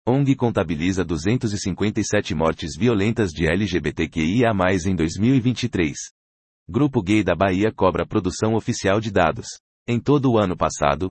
ONG contabiliza 257 mortes violentas de LGBTQIA+ em 2023. Grupo Gay da Bahia cobra produção oficial de dados. Em todo o ano passado,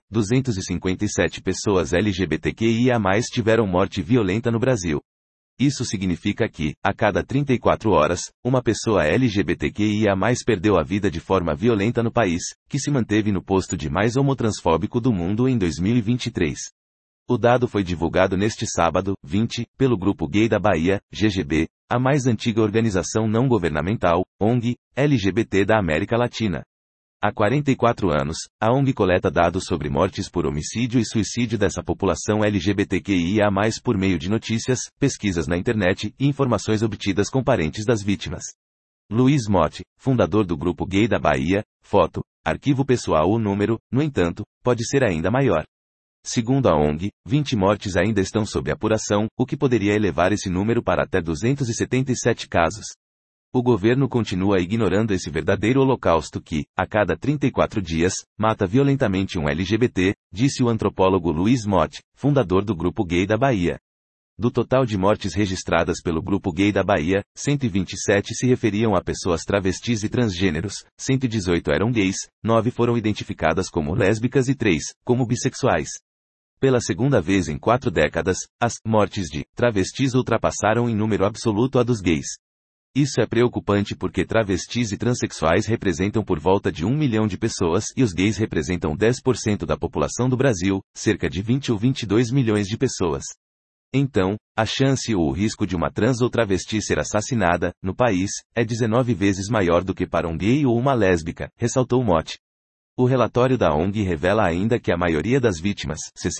257 pessoas LGBTQIA+ tiveram morte violenta no Brasil. Isso significa que, a cada 34 horas, uma pessoa LGBTQIA+ perdeu a vida de forma violenta no país, que se manteve no posto de mais homotransfóbico do mundo em 2023. O dado foi divulgado neste sábado, 20, pelo Grupo Gay da Bahia, GGB, a mais antiga organização não governamental, ONG, LGBT da América Latina. Há 44 anos, a ONG coleta dados sobre mortes por homicídio e suicídio dessa população LGBTQIA+ por meio de notícias, pesquisas na internet e informações obtidas com parentes das vítimas. Luiz Motti, fundador do Grupo Gay da Bahia, foto, arquivo pessoal. O número, no entanto, pode ser ainda maior. Segundo a ONG, 20 mortes ainda estão sob apuração, o que poderia elevar esse número para até 277 casos. O governo continua ignorando esse verdadeiro holocausto que, a cada 34 dias, mata violentamente um LGBT, disse o antropólogo Luiz Motti, fundador do Grupo Gay da Bahia. Do total de mortes registradas pelo Grupo Gay da Bahia, 127 se referiam a pessoas travestis e transgêneros, 118 eram gays, 9 foram identificadas como lésbicas e 3, como bissexuais. Pela segunda vez em 4 décadas, as mortes de travestis ultrapassaram em número absoluto a dos gays. Isso é preocupante porque travestis e transexuais representam por volta de 1 milhão de pessoas e os gays representam 10% da população do Brasil, cerca de 20 ou 22 milhões de pessoas. Então, a chance ou o risco de uma trans ou travesti ser assassinada, no país, é 19 vezes maior do que para um gay ou uma lésbica, ressaltou Motti. O relatório da ONG revela ainda que a maioria das vítimas,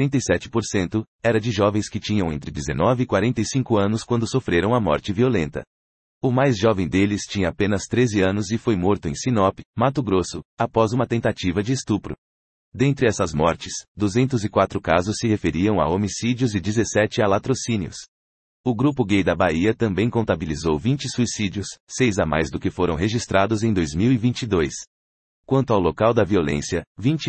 67%, era de jovens que tinham entre 19 e 45 anos quando sofreram a morte violenta. O mais jovem deles tinha apenas 13 anos e foi morto em Sinop, Mato Grosso, após uma tentativa de estupro. Dentre essas mortes, 204 casos se referiam a homicídios e 17 a latrocínios. O Grupo Gay da Bahia também contabilizou 20 suicídios, 6 a mais do que foram registrados em 2022. Quanto ao local da violência,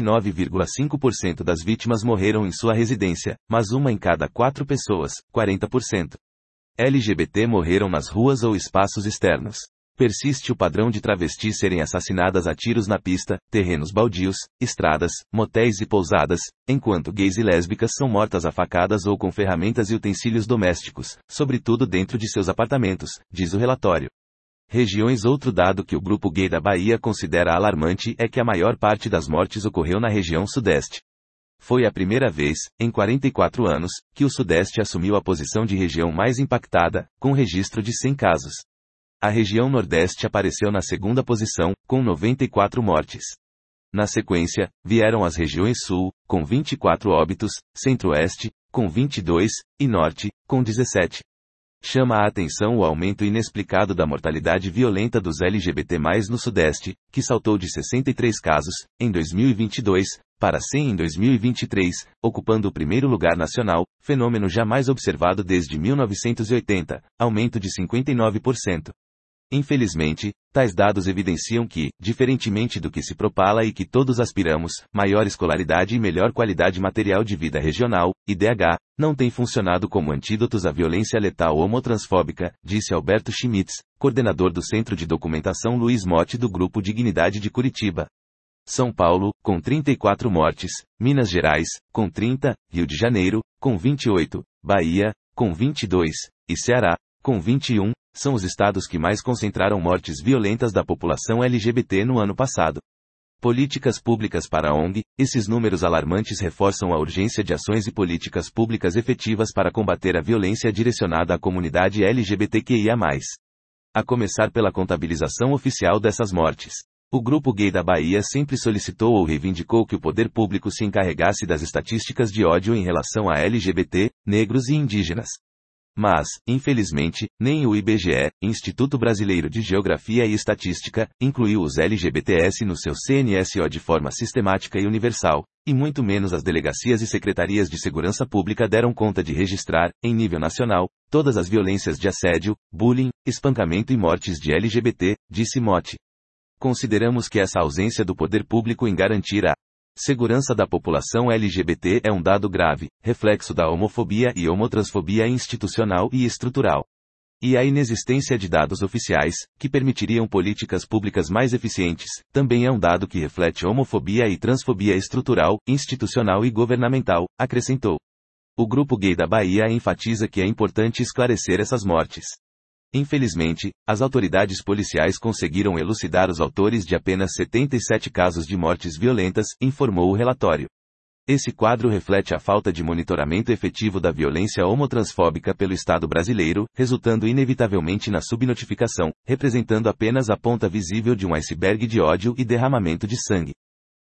29,5% das vítimas morreram em sua residência, mas uma em cada 4 pessoas, 40%. LGBT morreram nas ruas ou espaços externos. Persiste o padrão de travestis serem assassinadas a tiros na pista, terrenos baldios, estradas, motéis e pousadas, enquanto gays e lésbicas são mortas a facadas ou com ferramentas e utensílios domésticos, sobretudo dentro de seus apartamentos, diz o relatório. Regiões. Outro dado que o Grupo Gay da Bahia considera alarmante é que a maior parte das mortes ocorreu na região Sudeste. Foi a primeira vez, em 44 anos, que o Sudeste assumiu a posição de região mais impactada, com registro de 100 casos. A região Nordeste apareceu na segunda posição, com 94 mortes. Na sequência, vieram as regiões Sul, com 24 óbitos, Centro-Oeste, com 22, e Norte, com 17. Chama a atenção o aumento inexplicado da mortalidade violenta dos LGBT+ no Sudeste, que saltou de 63 casos, em 2022, para 100 em 2023, ocupando o primeiro lugar nacional, fenômeno jamais observado desde 1980, aumento de 59%. Infelizmente, tais dados evidenciam que, diferentemente do que se propala e que todos aspiramos, maior escolaridade e melhor qualidade material de vida regional, IDH, não tem funcionado como antídotos à violência letal homotransfóbica, disse Alberto Schmitz, coordenador do Centro de Documentação Luiz Motti do Grupo Dignidade de Curitiba. São Paulo, com 34 mortes, Minas Gerais, com 30, Rio de Janeiro, com 28, Bahia, com 22, e Ceará, com 21, são os estados que mais concentraram mortes violentas da população LGBT no ano passado. Políticas públicas para a ONG. Esses números alarmantes reforçam a urgência de ações e políticas públicas efetivas para combater a violência direcionada à comunidade LGBTQIA+. A começar pela contabilização oficial dessas mortes. O Grupo Gay da Bahia sempre solicitou ou reivindicou que o poder público se encarregasse das estatísticas de ódio em relação a LGBT, negros e indígenas. Mas, infelizmente, nem o IBGE, Instituto Brasileiro de Geografia e Estatística, incluiu os LGBTs no seu CNSO de forma sistemática e universal, e muito menos as delegacias e secretarias de segurança pública deram conta de registrar, em nível nacional, todas as violências de assédio, bullying, espancamento e mortes de LGBT, disse Motti. Consideramos que essa ausência do poder público em garantir a Segurança da população LGBT é um dado grave, reflexo da homofobia e homotransfobia institucional e estrutural. E a inexistência de dados oficiais, que permitiriam políticas públicas mais eficientes, também é um dado que reflete homofobia e transfobia estrutural, institucional e governamental, acrescentou. O Grupo Gay da Bahia enfatiza que é importante esclarecer essas mortes. Infelizmente, as autoridades policiais conseguiram elucidar os autores de apenas 77 casos de mortes violentas, informou o relatório. Esse quadro reflete a falta de monitoramento efetivo da violência homotransfóbica pelo Estado brasileiro, resultando inevitavelmente na subnotificação, representando apenas a ponta visível de um iceberg de ódio e derramamento de sangue.